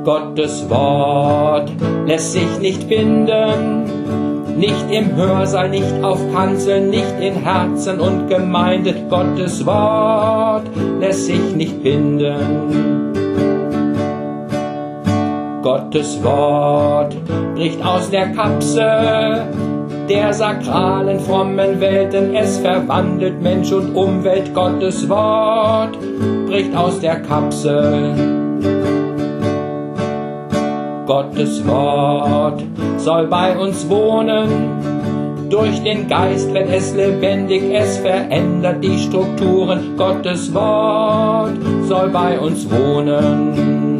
Gottes Wort lässt sich nicht binden, nicht im Hörsaal, nicht auf Kanzeln, nicht in Herzen und Gemeinde. Gottes Wort lässt sich nicht binden. Gottes Wort bricht aus der Kapsel der sakralen, frommen Welten. Es verwandelt Mensch und Umwelt. Gottes Wort bricht aus der Kapsel. Gottes Wort soll bei uns wohnen. Durch den Geist wird es lebendig, es verändert die Strukturen. Gottes Wort soll bei uns wohnen.